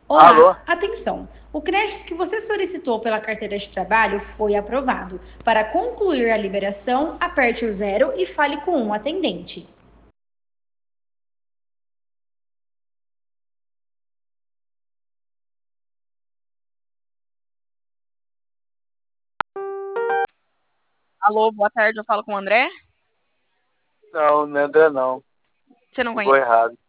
Alô? Olá, atenção! O crédito que você solicitou pela carteira de trabalho foi aprovado. Para concluir a liberação, aperte o zero e fale com um atendente. Alô, boa tarde, eu falo com o André. Não, não é André não. Você não Ligou conhece? errado.